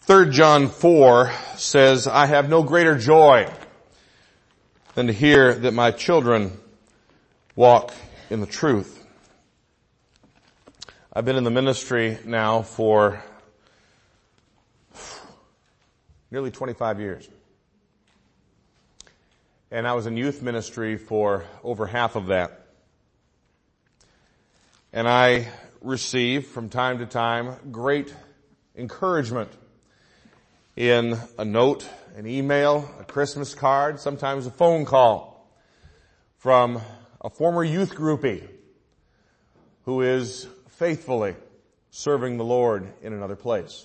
3 John 4 says, I have no greater joy than to hear that my children walk in the truth. I've been in the ministry now for nearly 25 years. And I was in youth ministry for over half of that. And I receive from time to time great encouragement in a note, an email, a Christmas card, sometimes a phone call from a former youth groupie who is faithfully serving the Lord in another place.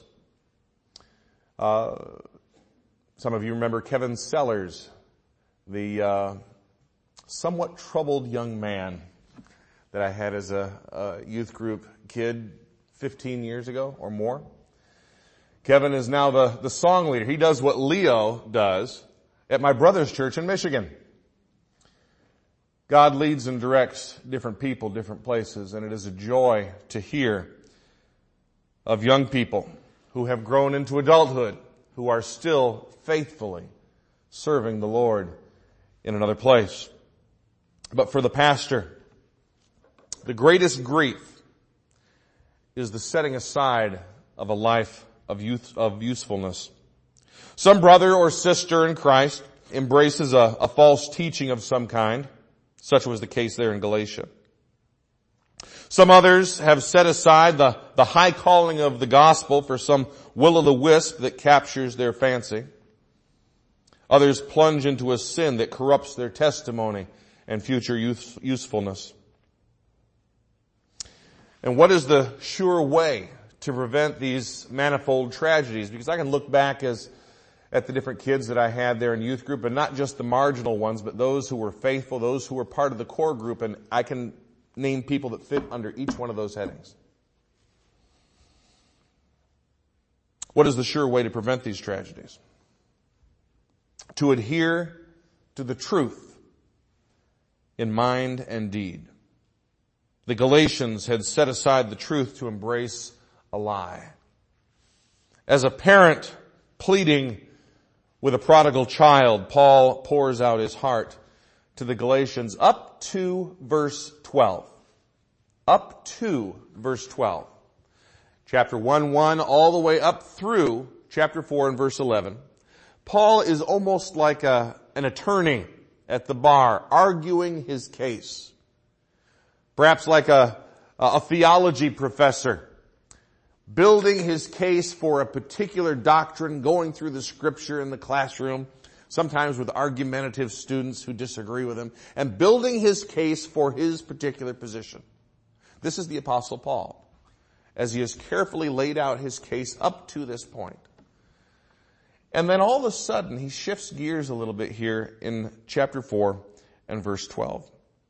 Some of you remember Kevin Sellers, the somewhat troubled young man that I had as a youth group kid 15 years ago or more. Kevin is now the song leader. He does what Leo does at my brother's church in Michigan. God leads and directs different people, different places, and it is a joy to hear of young people who have grown into adulthood, who are still faithfully serving the Lord in another place. But for the pastor, the greatest grief is the setting aside of a life of usefulness. Some brother or sister in Christ embraces a false teaching of some kind. Such was the case there in Galatia. Some others have set aside the high calling of the gospel for some will-o'-the-wisp that captures their fancy. Others plunge into a sin that corrupts their testimony and future usefulness. And what is the sure way to prevent these manifold tragedies? Because I can look back at the different kids that I had there in youth group, and not just the marginal ones, but those who were faithful, those who were part of the core group, and I can name people that fit under each one of those headings. What is the sure way to prevent these tragedies? To adhere to the truth in mind and deed. The Galatians had set aside the truth to embrace a lie. As a parent pleading with a prodigal child, Paul pours out his heart to the Galatians up to verse 12. Up to verse 12. Chapter 1:1 all the way up through chapter 4 and verse 11. Paul is almost like an attorney at the bar, arguing his case. Perhaps like a theology professor, building his case for a particular doctrine, going through the scripture in the classroom, sometimes with argumentative students who disagree with him, and building his case for his particular position. This is the Apostle Paul, as he has carefully laid out his case up to this point. And then all of a sudden, he shifts gears a little bit here in chapter 4 and verse 12.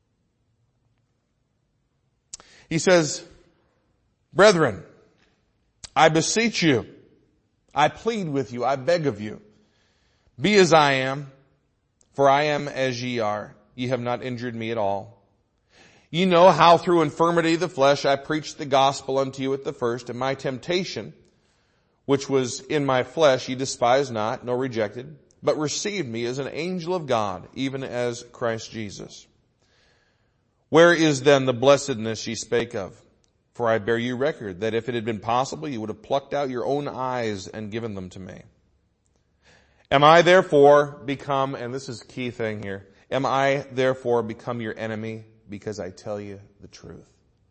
He says, "Brethren, I beseech you, I plead with you, I beg of you, be as I am, for I am as ye are. Ye have not injured me at all. Ye know how through infirmity of the flesh I preached the gospel unto you at the first, and my temptation, which was in my flesh, ye despised not, nor rejected, but received me as an angel of God, even as Christ Jesus. Where is then the blessedness ye spake of? For I bear you record that if it had been possible, you would have plucked out your own eyes and given them to me. Am I therefore become," and this is the key thing here, "am I therefore become your enemy because I tell you the truth?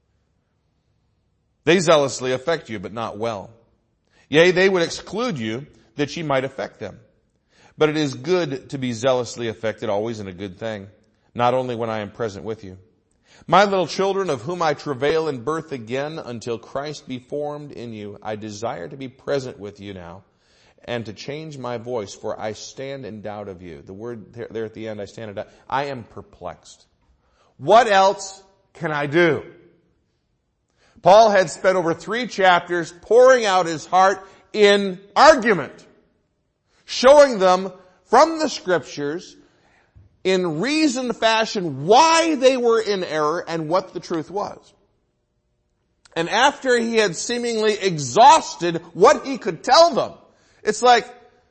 They zealously affect you, but not well. Yea, they would exclude you that ye might affect them. But it is good to be zealously affected, always in a good thing, not only when I am present with you. My little children, of whom I travail in birth again until Christ be formed in you, I desire to be present with you now and to change my voice, for I stand in doubt of you." The word there at the end, I stand in doubt. I am perplexed. What else can I do? Paul had spent over 3 chapters pouring out his heart in argument, showing them from the scriptures in reasoned fashion why they were in error and what the truth was. And after he had seemingly exhausted what he could tell them, It's like,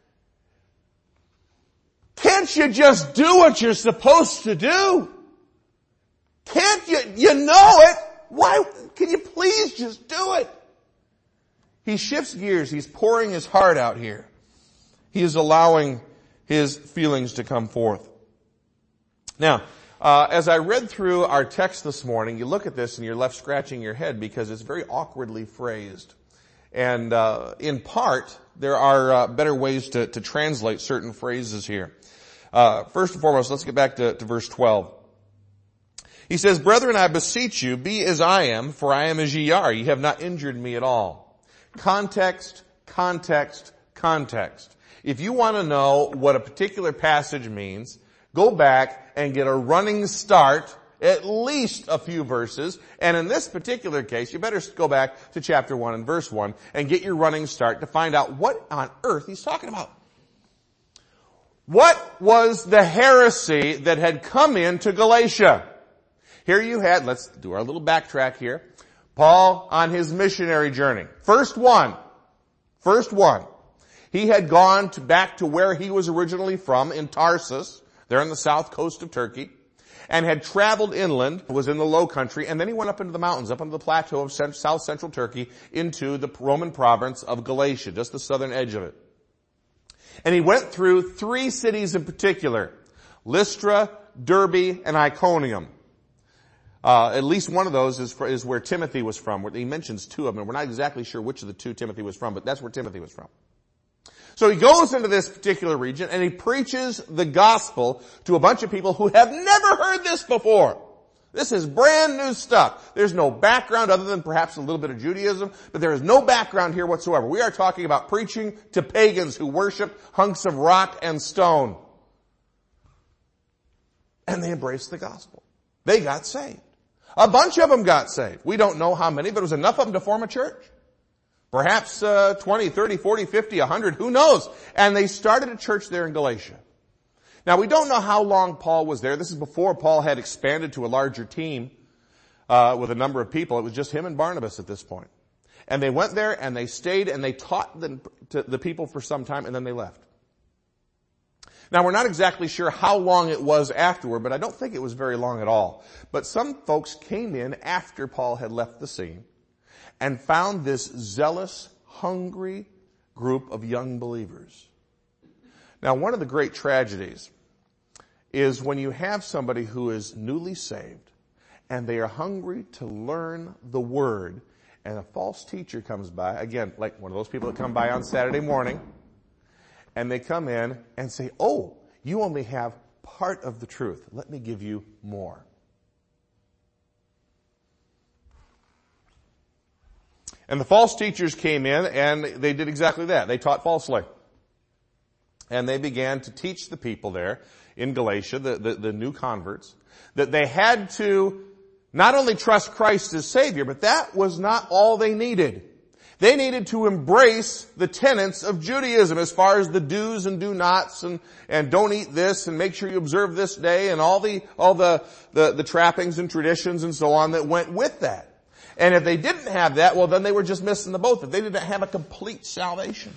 can't you just do what you're supposed to do? Can't you? You know it. Why? Can you please just do it? He shifts gears. He's pouring his heart out here. He is allowing his feelings to come forth. Now, as I read through our text this morning, you look at this and you're left scratching your head because it's very awkwardly phrased. And in part, there are better ways to translate certain phrases here. First and foremost, let's get back to verse 12. He says, "Brethren, I beseech you, be as I am, for I am as ye are. Ye have not injured me at all." Context, context, context. If you want to know what a particular passage means, go back and get a running start, at least a few verses. And in this particular case, you better go back to chapter 1 and verse 1 and get your running start to find out what on earth he's talking about. What was the heresy that had come into Galatia? Here you had, let's do our little backtrack here, Paul on his missionary journey. First one. He had gone back to where he was originally from, in Tarsus, there on the south coast of Turkey, and had traveled inland, was in the low country, and then he went up into the mountains, up into the plateau of south central Turkey, into the Roman province of Galatia, just the southern edge of it. And he went through 3 cities in particular, Lystra, Derbe, and Iconium. At least one of those is where Timothy was from. He mentions 2 of them. We're not exactly sure which of the 2 Timothy was from, but that's where Timothy was from. So he goes into this particular region and he preaches the gospel to a bunch of people who have never heard this before. This is brand new stuff. There's no background other than perhaps a little bit of Judaism, but there is no background here whatsoever. We are talking about preaching to pagans who worship hunks of rock and stone. And they embraced the gospel. They got saved. A bunch of them got saved. We don't know how many, but it was enough of them to form a church. Perhaps 20, 30, 40, 50, 100, who knows? And they started a church there in Galatia. Now, we don't know how long Paul was there. This is before Paul had expanded to a larger team with a number of people. It was just him and Barnabas at this point. And they went there and they stayed and they taught the people for some time and then they left. Now, we're not exactly sure how long it was afterward, but I don't think it was very long at all. But some folks came in after Paul had left the scene and found this zealous, hungry group of young believers. Now, one of the great tragedies is when you have somebody who is newly saved and they are hungry to learn the Word and a false teacher comes by, again, like one of those people that come by on Saturday morning, and they come in and say, "Oh, you only have part of the truth. Let me give you more." And the false teachers came in and they did exactly that. They taught falsely. And they began to teach the people there in Galatia, the new converts, that they had to not only trust Christ as Savior, but that was not all they needed. They needed to embrace the tenets of Judaism as far as the do's and do nots and don't eat this and make sure you observe this day and all the trappings and traditions and so on that went with that. And if they didn't have that, well, then they were just missing the boat. That they didn't have a complete salvation.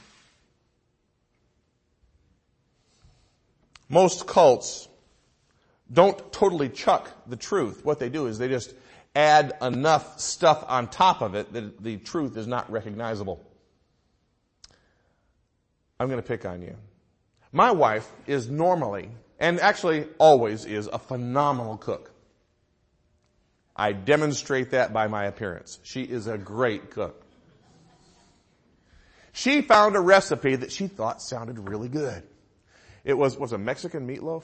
Most cults don't totally chuck the truth. What they do is they just add enough stuff on top of it that the truth is not recognizable. I'm going to pick on you. My wife is normally, and actually always is, a phenomenal cook. I demonstrate that by my appearance. She is a great cook. She found a recipe that she thought sounded really good. It was a Mexican meatloaf.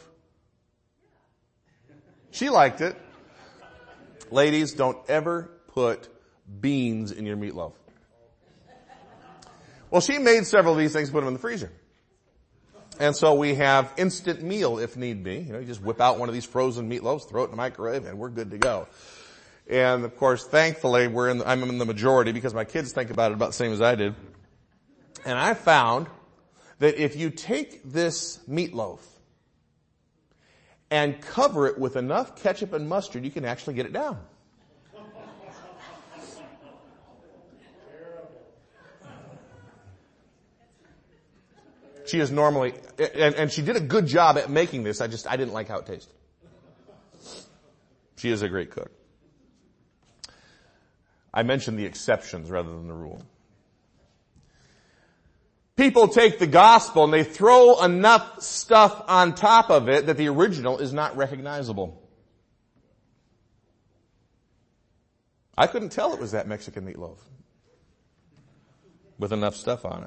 She liked it. Ladies, don't ever put beans in your meatloaf. Well, she made several of these things, put them in the freezer. And so we have instant meal if need be. You just whip out one of these frozen meatloaves, throw it in the microwave, and we're good to go. And of course, thankfully, I'm in the majority because my kids think about it about the same as I did. And I found that if you take this meatloaf and cover it with enough ketchup and mustard, you can actually get it down. She is normally, and she did a good job at making this. I didn't like how it tasted. She is a great cook. I mentioned the exceptions rather than the rule. People take the gospel and they throw enough stuff on top of it that the original is not recognizable. I couldn't tell it was that Mexican meatloaf with enough stuff on it.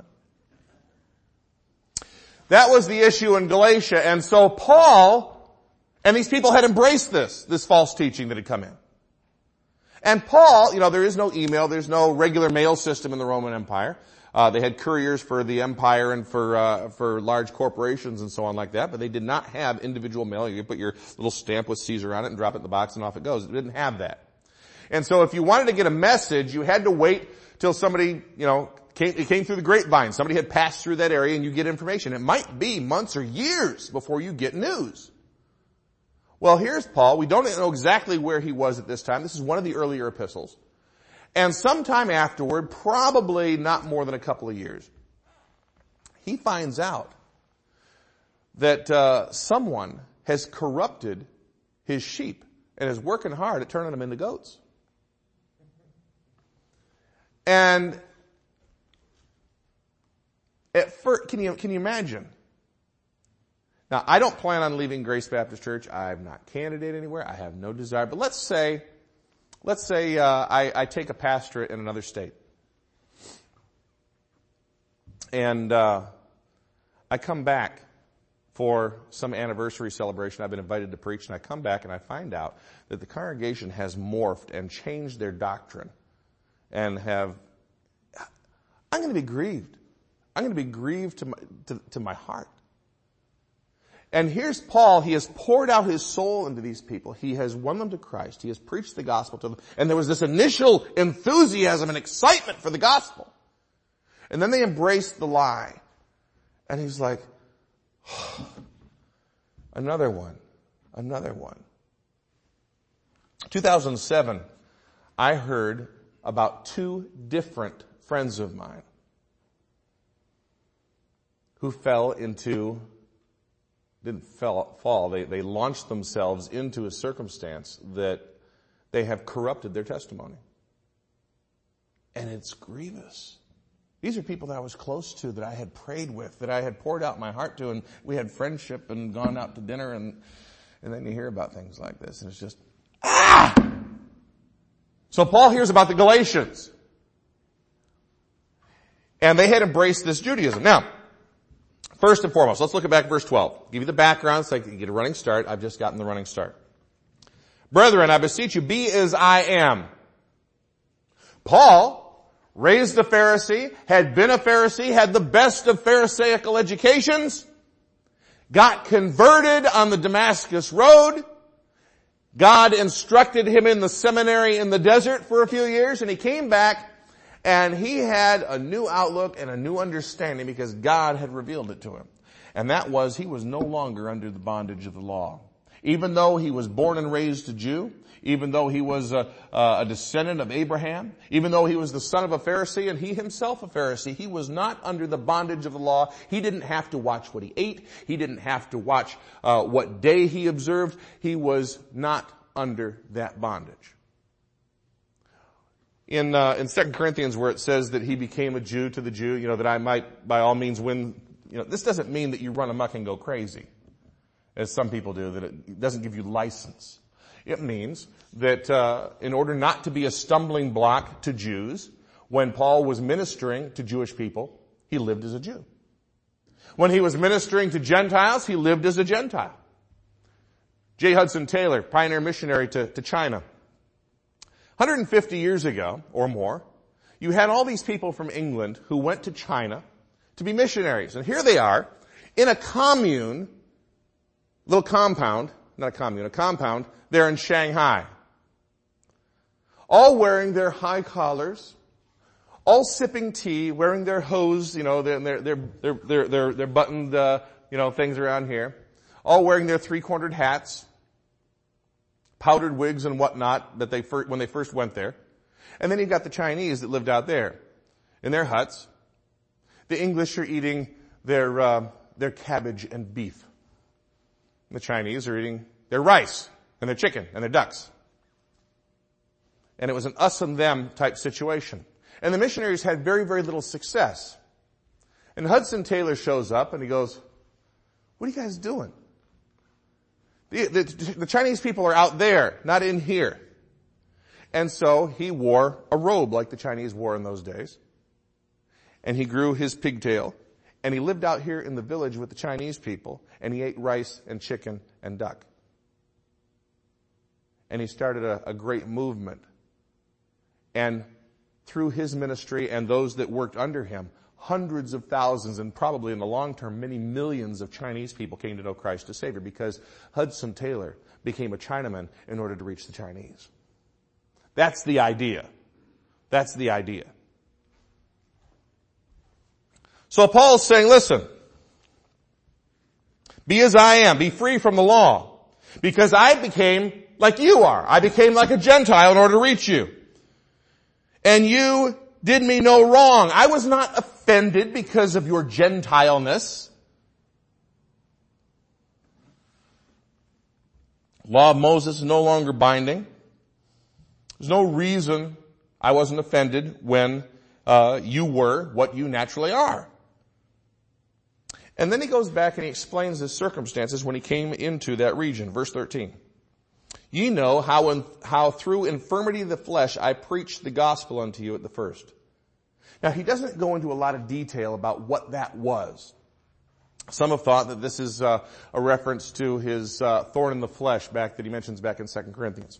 That was the issue in Galatia. And so Paul and these people had embraced this false teaching that had come in. And Paul, there is no email, there's no regular mail system in the Roman Empire. They had couriers for the empire and for large corporations and so on like that, but they did not have individual mail. You could put your little stamp with Caesar on it and drop it in the box and off it goes. It didn't have that. And so if you wanted to get a message, you had to wait till somebody, it came through the grapevine. Somebody had passed through that area and you get information. It might be months or years before you get news. Well, here's Paul. We don't know exactly where he was at this time. This is one of the earlier epistles. And sometime afterward, probably not more than a couple of years, he finds out that someone has corrupted his sheep and is working hard at turning them into goats. And at first, can you imagine? Now, I don't plan on leaving Grace Baptist Church. I'm not candidate anywhere. I have no desire. But let's say I take a pastorate in another state. And I come back for some anniversary celebration. I've been invited to preach, and I come back and I find out that the congregation has morphed and changed their doctrine and I'm going to be grieved. I'm going to be grieved to my heart. And here's Paul. He has poured out his soul into these people. He has won them to Christ. He has preached the gospel to them. And there was this initial enthusiasm and excitement for the gospel. And then they embraced the lie. And he's like, another one. 2007, I heard about 2 different friends of mine who they launched themselves into a circumstance that they have corrupted their testimony. And it's grievous. These are people that I was close to, that I had prayed with, that I had poured out my heart to, and we had friendship and gone out to dinner, and then you hear about things like this, and it's just, So Paul hears about the Galatians. And they had embraced this Judaism. Now, first and foremost, let's look at back at verse 12. Give you the background so I can get a running start. I've just gotten the running start. Brethren, I beseech you, be as I am. Paul, raised a Pharisee, had been a Pharisee, had the best of Pharisaical educations, got converted on the Damascus Road. God instructed him in the seminary in the desert for a few years, and he came back and he had a new outlook and a new understanding because God had revealed it to him. And that was, he was no longer under the bondage of the law. Even though he was born and raised a Jew, even though he was a descendant of Abraham, even though he was the son of a Pharisee and he himself a Pharisee, he was not under the bondage of the law. He didn't have to watch what he ate. He didn't have to watch what day he observed. He was not under that bondage. In 2 Corinthians, where it says that he became a Jew to the Jew, that I might by all means win, this doesn't mean that you run amok and go crazy, as some people do, that it doesn't give you license. It means that in order not to be a stumbling block to Jews, when Paul was ministering to Jewish people, he lived as a Jew. When he was ministering to Gentiles, he lived as a Gentile. J. Hudson Taylor, pioneer missionary to China. 150 years ago, or more, you had all these people from England who went to China to be missionaries. And here they are, in a commune, a compound there in Shanghai. All wearing their high collars, all sipping tea, wearing their hose, their buttoned, things around here. All wearing their 3-cornered hats, powdered wigs and whatnot when they first went there. And then you've got the Chinese that lived out there in their huts. The English are eating their cabbage and beef. The Chinese are eating their rice and their chicken and their ducks. And it was an us and them type situation. And the missionaries had very, very little success. And Hudson Taylor shows up and he goes, "What are you guys doing? The Chinese people are out there, not in here." And so he wore a robe like the Chinese wore in those days. And he grew his pigtail. And he lived out here in the village with the Chinese people. And he ate rice and chicken and duck. And he started a great movement. And through his ministry and those that worked under him, hundreds of thousands and probably in the long term, many millions of Chinese people came to know Christ as Savior because Hudson Taylor became a Chinaman in order to reach the Chinese. That's the idea. That's the idea. So Paul's saying, listen, be as I am, be free from the law, because I became like you are. I became like a Gentile in order to reach you. And you did me no wrong. I was not offended because of your Gentileness. Law of Moses is no longer binding. There's no reason I wasn't offended when you were what you naturally are. And then he goes back and he explains his circumstances when he came into that region. Verse 13. "Ye know how through infirmity of the flesh I preached the gospel unto you at the first." Now he doesn't go into a lot of detail about what that was. Some have thought that this is a reference to his thorn in the flesh that he mentions back in 2 Corinthians.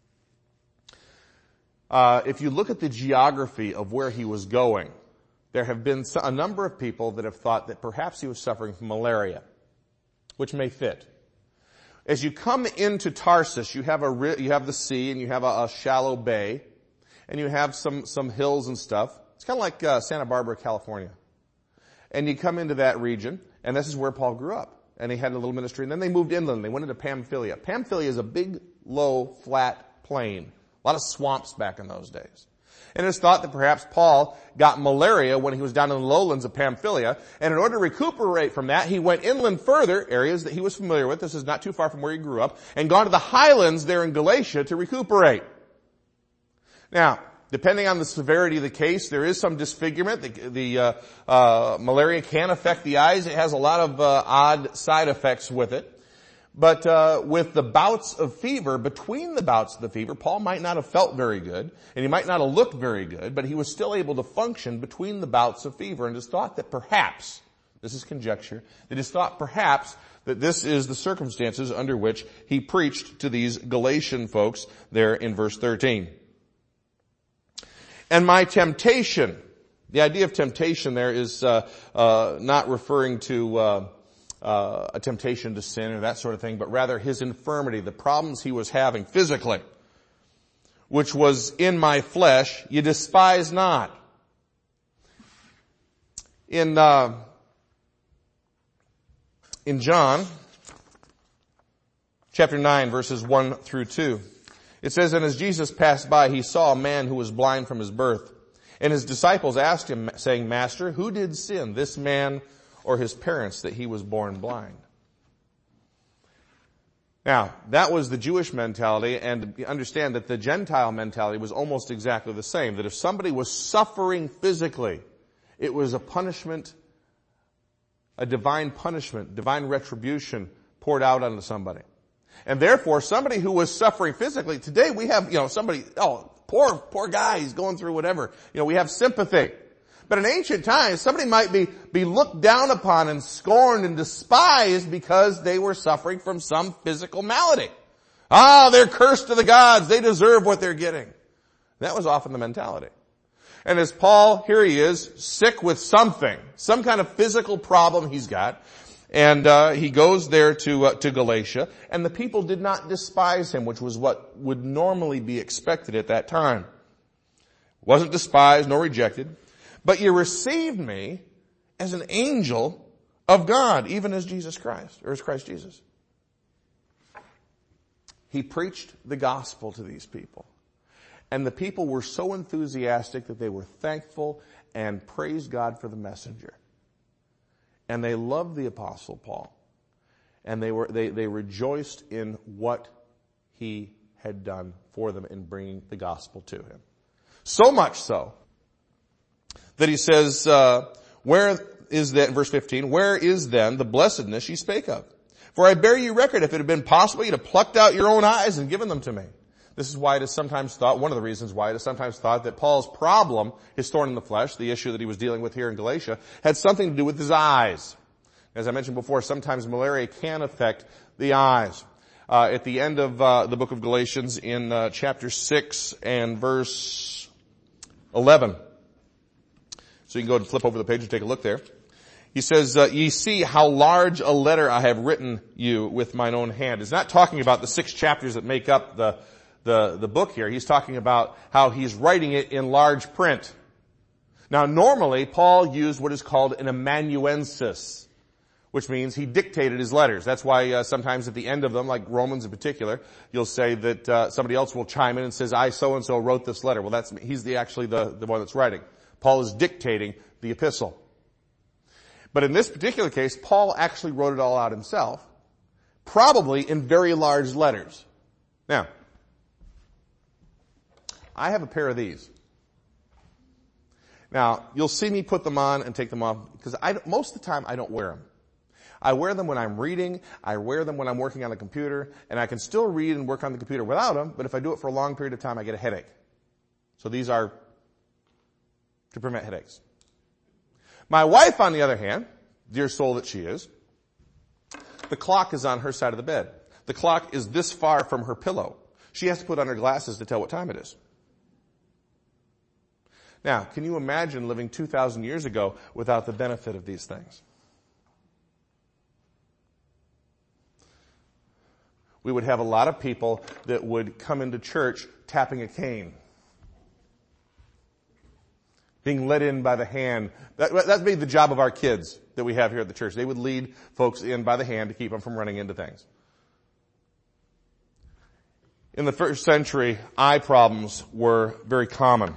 If you look at the geography of where he was going, there have been a number of people that have thought that perhaps he was suffering from malaria, which may fit. As you come into Tarsus, you have the sea and you have a shallow bay and you have some hills and stuff. It's kind of like Santa Barbara, California. And you come into that region, and this is where Paul grew up. And he had a little ministry, and then they moved inland. They went into Pamphylia. Pamphylia is a big, low, flat plain. A lot of swamps back in those days. And it's thought that perhaps Paul got malaria when he was down in the lowlands of Pamphylia, and in order to recuperate from that, he went inland further, areas that he was familiar with, this is not too far from where he grew up, and gone to the highlands there in Galatia to recuperate. Now, depending on the severity of the case, there is some disfigurement. The malaria can affect the eyes. It has a lot of odd side effects with it. But with the bouts of fever, between the bouts of the fever, Paul might not have felt very good, and he might not have looked very good, but he was still able to function between the bouts of fever, and it's thought that perhaps, this is conjecture, it is thought perhaps that this is the circumstances under which he preached to these Galatian folks there in verse 13. And my temptation, the idea of temptation there is not referring to a temptation to sin or that sort of thing, but rather his infirmity, the problems he was having physically, which was in my flesh, you despise not. In John, chapter 9, verses 1 through 2, it says, "And as Jesus passed by, he saw a man who was blind from his birth. And his disciples asked him, saying, Master, who did sin, this man or his parents, that he was born blind?" Now, that was the Jewish mentality, and understand that the Gentile mentality was almost exactly the same, that if somebody was suffering physically, it was a punishment, a divine punishment, divine retribution poured out onto somebody. And therefore, somebody who was suffering physically, today we have, somebody, poor guy, he's going through whatever. We have sympathy. But in ancient times, somebody might be looked down upon and scorned and despised because they were suffering from some physical malady. They're cursed to the gods. They deserve what they're getting. That was often the mentality. And as Paul, here he is, sick with something, some kind of physical problem he's got, and he goes there to Galatia, and the people did not despise him, which was what would normally be expected at that time. Wasn't despised nor rejected. But you received me as an angel of God, even as Jesus Christ, or as Christ Jesus. He preached the gospel to these people. And the people were so enthusiastic that they were thankful and praised God for the messenger. And they loved the Apostle Paul. And they rejoiced in what he had done for them in bringing the gospel to him. So much so that he says, where is that, in verse 15, where is then the blessedness ye spake of? For I bear you record, if it had been possible, you'd have plucked out your own eyes and given them to me. This is why it is sometimes thought, one of the reasons why it is sometimes thought that Paul's problem, his thorn in the flesh, the issue that he was dealing with here in Galatia, had something to do with his eyes. As I mentioned before, sometimes malaria can affect the eyes. At the end of the book of Galatians in chapter 6 and verse 11. So you can go and flip over the page and take a look there. He says, ye see how large a letter I have written you with mine own hand. He's not talking about the 6 chapters that make up the book here. He's talking about how he's writing it in large print. Now normally Paul used what is called an amanuensis, which means he dictated his letters. That's why sometimes at the end of them, like Romans in particular, you'll say that somebody else will chime in and says, I so-and-so wrote this letter. Well, he's actually the one that's writing. Paul is dictating the epistle. But in this particular case, Paul actually wrote it all out himself, probably in very large letters. Now, I have a pair of these. Now, you'll see me put them on and take them off, because most of the time I don't wear them. I wear them when I'm reading, I wear them when I'm working on the computer, and I can still read and work on the computer without them, but if I do it for a long period of time, I get a headache. So these are to prevent headaches. My wife, on the other hand, dear soul that she is, the clock is on her side of the bed. The clock is this far from her pillow. She has to put on her glasses to tell what time it is. Now, can you imagine living 2,000 years ago without the benefit of these things? We would have a lot of people that would come into church tapping a cane, being led in by the hand. That'd be the job of our kids that we have here at the church. They would lead folks in by the hand to keep them from running into things. In the first century, eye problems were very common.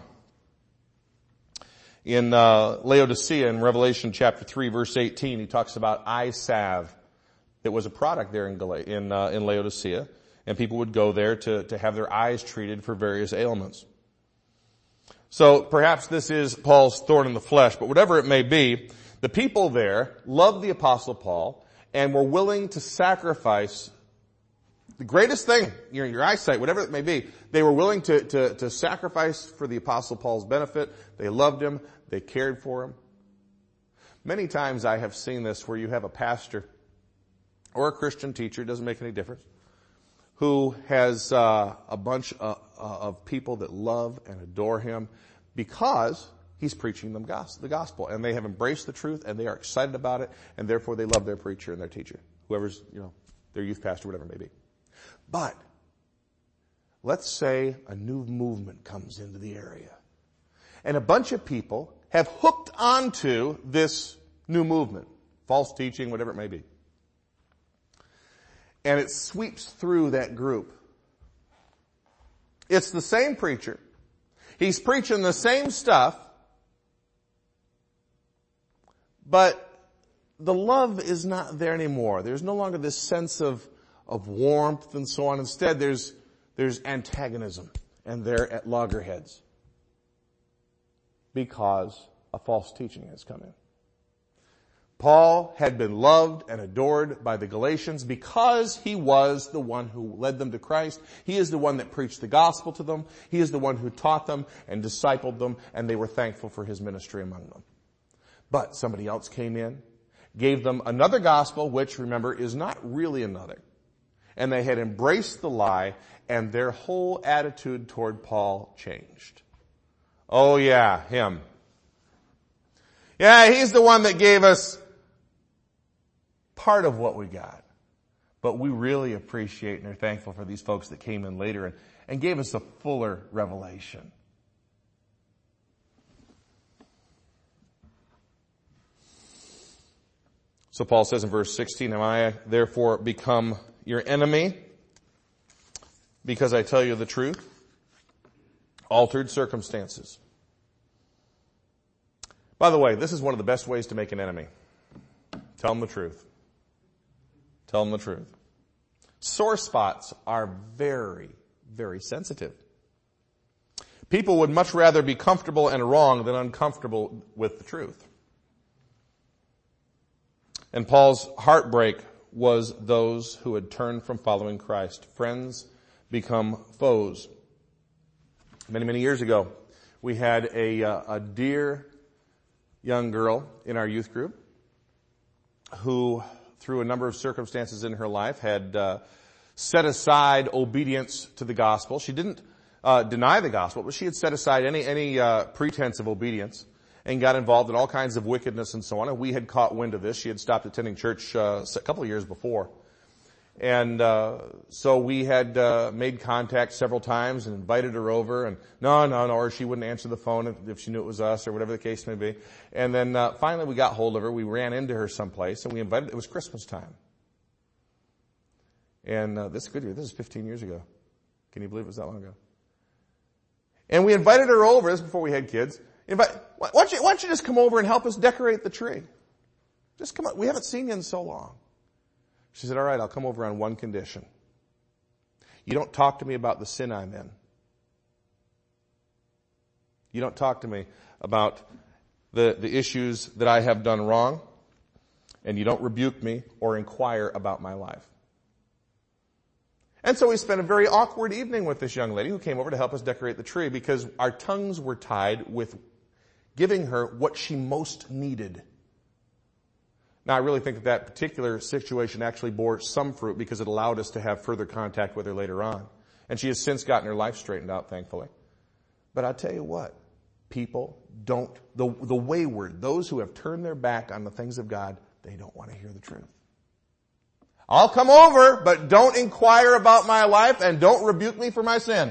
In Laodicea, in Revelation chapter 3, verse 18, he talks about eye salve. It was a product there in Laodicea, and people would go there to have their eyes treated for various ailments. So perhaps this is Paul's thorn in the flesh, but whatever it may be, the people there loved the Apostle Paul and were willing to sacrifice the greatest thing, your eyesight, whatever it may be. They were willing to sacrifice for the Apostle Paul's benefit. They loved him. They cared for him. Many times I have seen this where you have a pastor or a Christian teacher, it doesn't make any difference, who has a bunch of people that love and adore him because he's preaching them the gospel. And they have embraced the truth and they are excited about it, and therefore they love their preacher and their teacher, whoever's, their youth pastor, whatever it may be. But let's say a new movement comes into the area, and a bunch of people have hooked onto this new movement, false teaching, whatever it may be. And it sweeps through that group. It's the same preacher. He's preaching the same stuff, but the love is not there anymore. There's no longer this sense of warmth and so on. Instead, there's antagonism, and they're at loggerheads because a false teaching has come in. Paul had been loved and adored by the Galatians because he was the one who led them to Christ. He is the one that preached the gospel to them. He is the one who taught them and discipled them, and they were thankful for his ministry among them. But somebody else came in, gave them another gospel, which, remember, is not really another. And they had embraced the lie, and their whole attitude toward Paul changed. Oh yeah, him. Yeah, he's the one that gave us part of what we got. But we really appreciate and are thankful for these folks that came in later and gave us a fuller revelation. So Paul says in verse 16, am I therefore become your enemy because I tell you the truth? Altered circumstances. By the way, this is one of the best ways to make an enemy. Tell them the truth. Tell them the truth. Sore spots are very, very sensitive. People would much rather be comfortable and wrong than uncomfortable with the truth. And Paul's heartbreak was those who had turned from following Christ. Friends become foes. Many, many years ago, we had a dear young girl in our youth group who, through a number of circumstances in her life, had set aside obedience to the gospel. She didn't deny the gospel, but she had set aside any pretense of obedience and got involved in all kinds of wickedness and so on. And we had caught wind of this. She had stopped attending church a couple of years before. And so we had made contact several times and invited her over, and no, or she wouldn't answer the phone if she knew it was us or whatever the case may be. And then finally we got hold of her. We ran into her someplace, and we invited. It was Christmas time. And this is good. This is 15 years ago. Can you believe it was that long ago? And we invited her over. This is before we had kids. Why don't you just come over and help us decorate the tree? Just come on. We haven't seen you in so long. She said, all right, I'll come over on one condition. You don't talk to me about the sin I'm in. You don't talk to me about the issues that I have done wrong. And you don't rebuke me or inquire about my life. And so we spent a very awkward evening with this young lady who came over to help us decorate the tree because our tongues were tied with giving her what she most needed. Now, I really think that particular situation actually bore some fruit because it allowed us to have further contact with her later on. And she has since gotten her life straightened out, thankfully. But I'll tell you what, people don't, the wayward, those who have turned their back on the things of God, they don't want to hear the truth. I'll come over, but don't inquire about my life and don't rebuke me for my sin.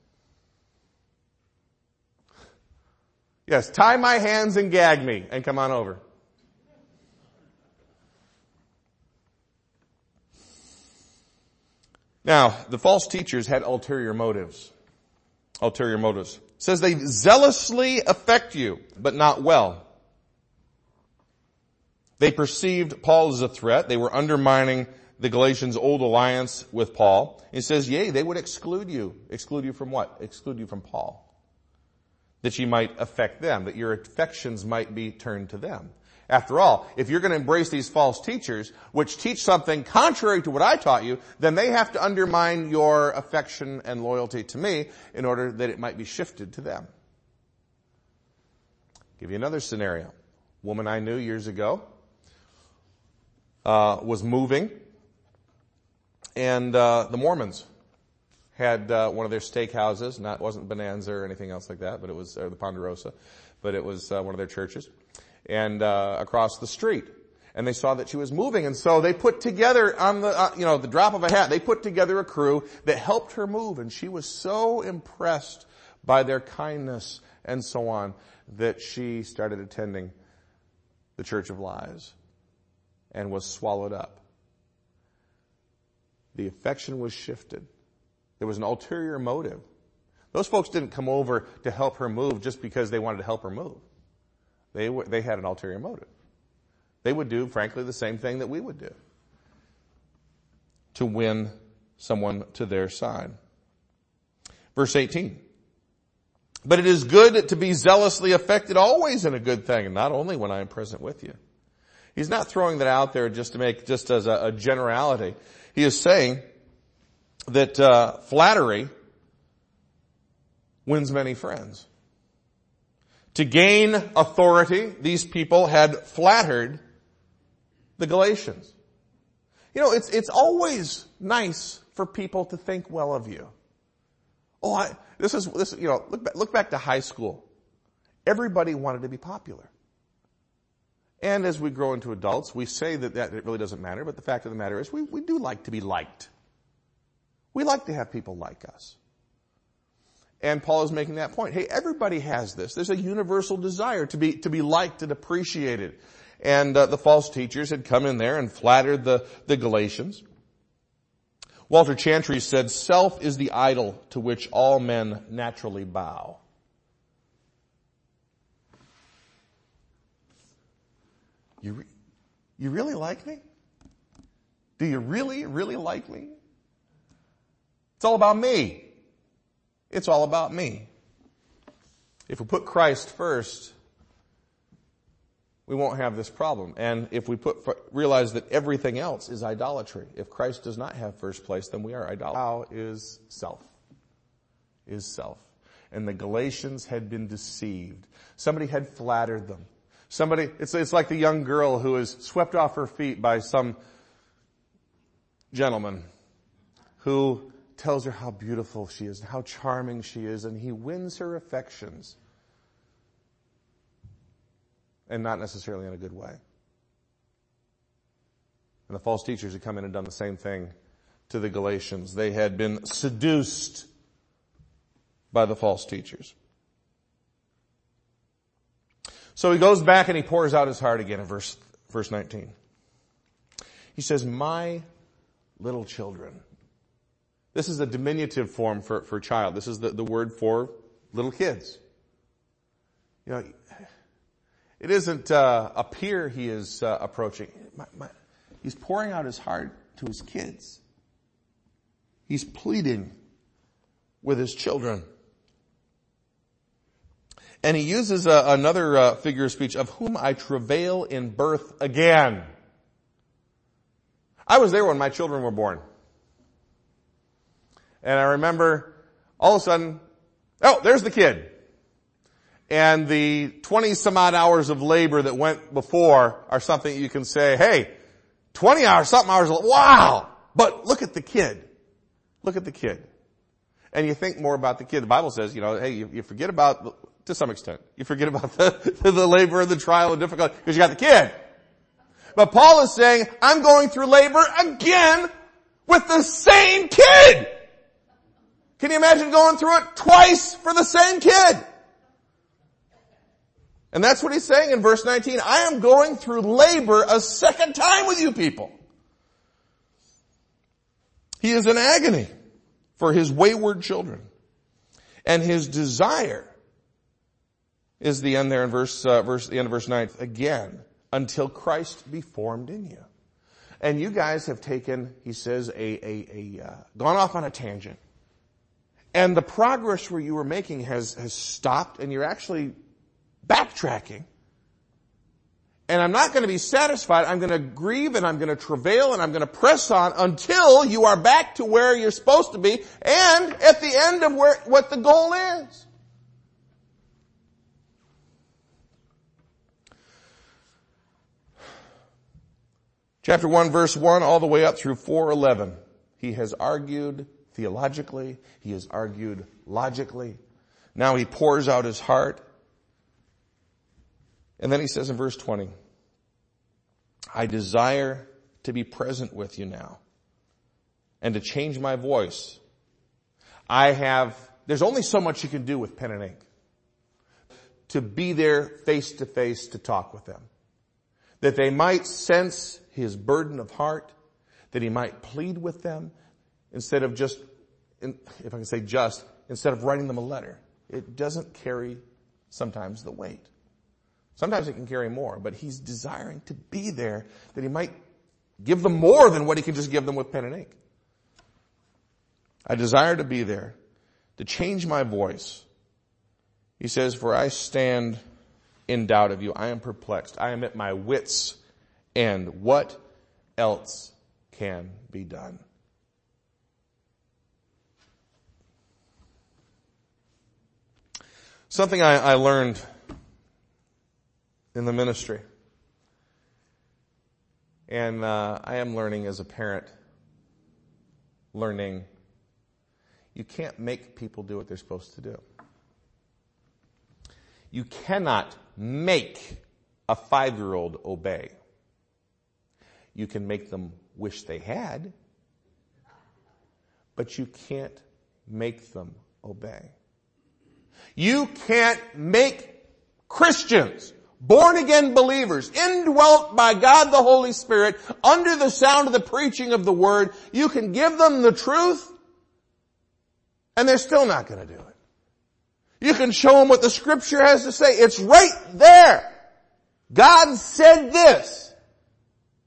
Yes, tie my hands and gag me and come on over. Now, the false teachers had ulterior motives. Ulterior motives. It says they zealously affect you, but not well. They perceived Paul as a threat. They were undermining the Galatians' old alliance with Paul. He says, yea, they would exclude you. Exclude you from what? Exclude you from Paul. That you might affect them, that your affections might be turned to them. After all, if you're going to embrace these false teachers, which teach something contrary to what I taught you, then they have to undermine your affection and loyalty to me in order that it might be shifted to them. I'll give you another scenario. Woman I knew years ago was moving, and the Mormons had one of their steakhouses. It wasn't Bonanza or anything else like that, but it was the Ponderosa, but it was one of their churches. And across the street, and they saw that she was moving, and so they put together on the the drop of a hat, they put together a crew that helped her move, and she was so impressed by their kindness and so on that she started attending the Church of Lies and was swallowed up. The affection was shifted. There was an ulterior motive. Those folks didn't come over to help her move just because they wanted to help her move. They had an ulterior motive. They would do, frankly, the same thing that we would do to win someone to their side. Verse 18. But it is good to be zealously affected always in a good thing, and not only when I am present with you. He's not throwing that out there just as a generality. He is saying that flattery wins many friends. To gain authority, these people had flattered the Galatians. It's always nice for people to think well of you. Look back to high school. Everybody wanted to be popular. And as we grow into adults, we say that it really doesn't matter, but the fact of the matter is we do like to be liked. We like to have people like us. And Paul is making that point. Hey, everybody has this. There's a universal desire to be liked and appreciated. And the false teachers had come in there and flattered the Galatians. Walter Chantry said, self is the idol to which all men naturally bow. You You really like me? Do you really, really like me? It's all about me. It's all about me. If we put Christ first, we won't have this problem. And if we realize that everything else is idolatry, if Christ does not have first place, then we are idolaters. How is self? Is self. And the Galatians had been deceived. Somebody had flattered them. It's like the young girl who is swept off her feet by some gentleman who tells her how beautiful she is and how charming she is, and he wins her affections. And not necessarily in a good way. And the false teachers had come in and done the same thing to the Galatians. They had been seduced by the false teachers. So he goes back and he pours out his heart again in verse 19. He says, my little children. This is a diminutive form for child. This is the word for little kids. You know, it isn't a peer he is approaching. He's pouring out his heart to his kids. He's pleading with his children. And he uses another figure of speech, of whom I travail in birth again. I was there when my children were born. And I remember all of a sudden, oh, there's the kid. And the 20 some odd hours of labor that went before are something you can say, hey, 20 hours, something hours, wow! But look at the kid. Look at the kid. And you think more about the kid. The Bible says, hey, you forget about, to some extent, you forget about the labor and the trial and difficulty because you got the kid. But Paul is saying, I'm going through labor again with the same kid. Can you imagine going through it twice for the same kid? And that's what he's saying in verse 19. I am going through labor a second time with you people. He is in agony for his wayward children. And his desire is the end there in the end of verse 9. Again, until Christ be formed in you. And you guys have taken, he says, gone off on a tangent. And the progress where you were making has stopped, and you're actually backtracking. And I'm not going to be satisfied. I'm going to grieve and I'm going to travail and I'm going to press on until you are back to where you're supposed to be and at the end of what the goal is. Chapter 1, verse 1, all the way up through 4:11. He has argued theologically. He has argued logically. Now he pours out his heart. And then he says in verse 20, I desire to be present with you now and to change my voice. There's only so much you can do with pen and ink. To be there face to face to talk with them. That they might sense his burden of heart, that he might plead with them instead of instead of writing them a letter. It doesn't carry sometimes the weight. Sometimes it can carry more, but he's desiring to be there that he might give them more than what he can just give them with pen and ink. I desire to be there, to change my voice. He says, for I stand in doubt of you. I am perplexed. I am at my wits' end. What else can be done? Something I learned in the ministry, and I am learning as a parent, you can't make people do what they're supposed to do. You cannot make a 5-year-old obey. You can make them wish they had, but you can't make them obey. You can't make Christians, born-again believers, indwelt by God the Holy Spirit, under the sound of the preaching of the Word, you can give them the truth, and they're still not going to do it. You can show them what the Scripture has to say. It's right there. God said this.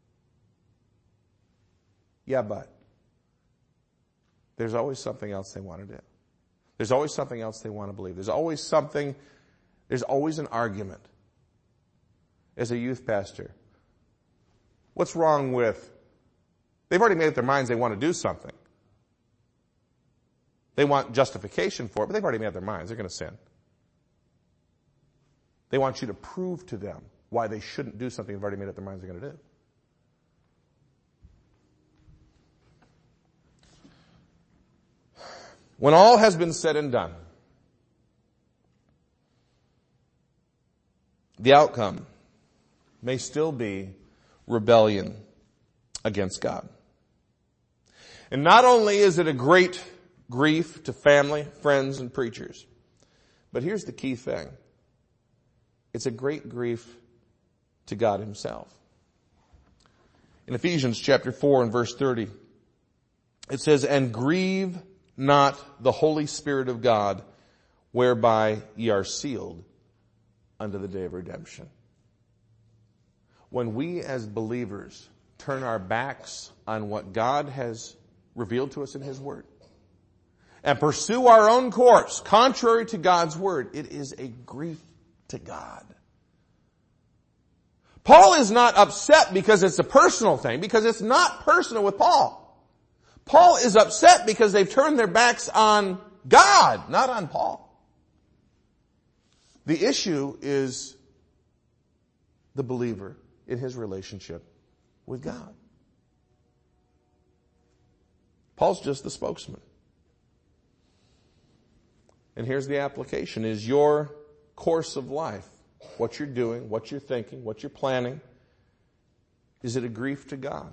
Yeah, but. There's always something else they want to do. There's always something else they want to believe. There's always an argument. As a youth pastor, what's wrong with, they've already made up their minds they want to do something. They want justification for it, but they've already made up their minds. They're going to sin. They want you to prove to them why they shouldn't do something they've already made up their minds they're going to do. When all has been said and done, the outcome may still be rebellion against God. And not only is it a great grief to family, friends, and preachers, but here's the key thing. It's a great grief to God himself. In Ephesians chapter 4 and verse 30, it says, "And grieve not the Holy Spirit of God, whereby ye are sealed unto the day of redemption." When we as believers turn our backs on what God has revealed to us in his word and pursue our own course contrary to God's word, it is a grief to God. Paul is not upset because it's a personal thing, because it's not personal with Paul. Paul is upset because they've turned their backs on God, not on Paul. The issue is the believer in his relationship with God. Paul's just the spokesman. And here's the application. Is your course of life, what you're doing, what you're thinking, what you're planning, is it a grief to God?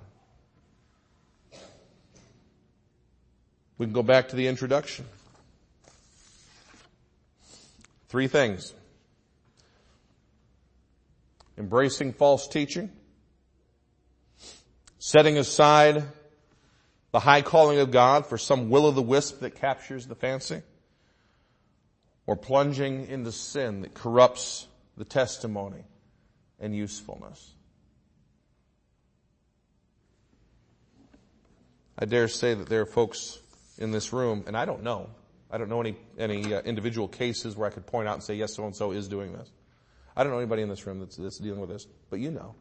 We can go back to the introduction. 3 things. Embracing false teaching, setting aside the high calling of God for some will-o'-the-wisp that captures the fancy, or plunging into sin that corrupts the testimony and usefulness. I dare say that there are folks in this room, and I don't know any individual cases where I could point out and say, yes, so-and-so is doing this. I don't know anybody in this room that's dealing with this, but you know.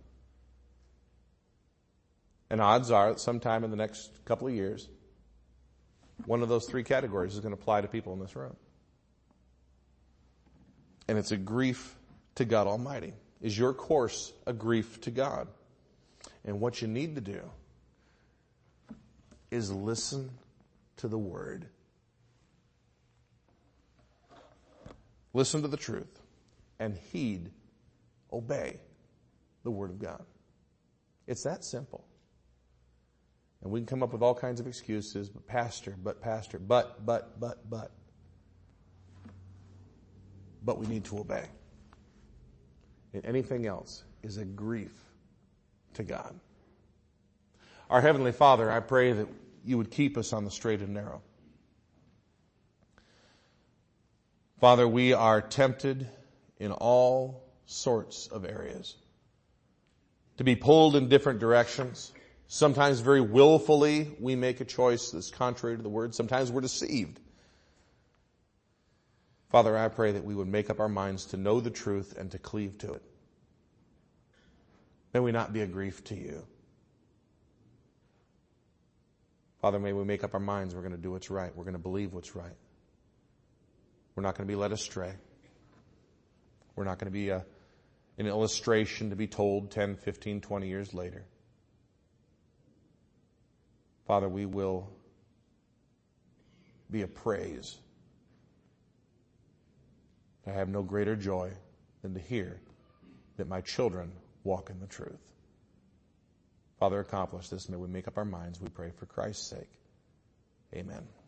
And odds are that sometime in the next couple of years, one of those 3 categories is going to apply to people in this room. And it's a grief to God Almighty. Is your course a grief to God? And what you need to do is listen to the Word. Listen to the truth and heed, obey the Word of God. It's that simple. And we can come up with all kinds of excuses, but pastor. But we need to obey. And anything else is a grief to God. Our Heavenly Father, I pray that you would keep us on the straight and narrow. Father, we are tempted in all sorts of areas to be pulled in different directions. Sometimes very willfully we make a choice that's contrary to the Word. Sometimes we're deceived. Father, I pray that we would make up our minds to know the truth and to cleave to it. May we not be a grief to you. Father, may we make up our minds we're going to do what's right. We're going to believe what's right. We're not going to be led astray. We're not going to be an illustration to be told 10, 15, 20 years later. Father, we will be a praise. I have no greater joy than to hear that my children walk in the truth. Father, accomplish this. May we make up our minds, we pray, for Christ's sake. Amen.